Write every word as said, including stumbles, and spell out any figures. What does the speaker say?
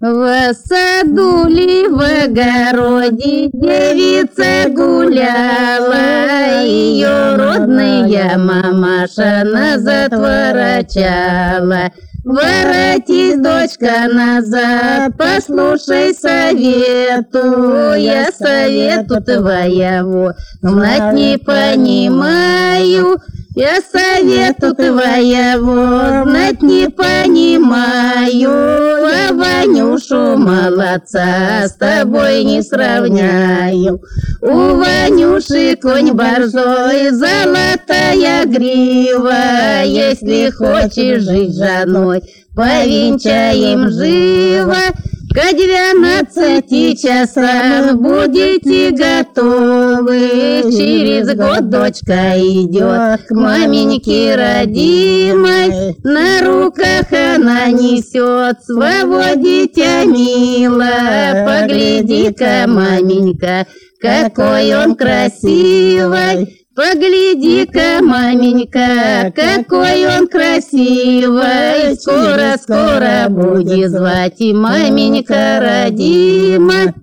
В саду ли в огороде девица гуляла, ее родная мамаша назад ворочала. Воротись, дочка, назад, послушай совету, я совету твоего знать не понимаю. Я совету твоего знать не понимаю, а Ванюшу молодца с тобой не сравняю. У Ванюши конь борзой, золотая грива, если хочешь жить женой, повенчаем живо. К двенадцати часам будете готовы, через год дочка идет к маменьке родимой, на руках она несет своего дитя мило. Погляди-ка, маменька, какой он красивый. Погляди-ка, маменька, какой он красивый. Скоро-скоро будет звать и маменька родима.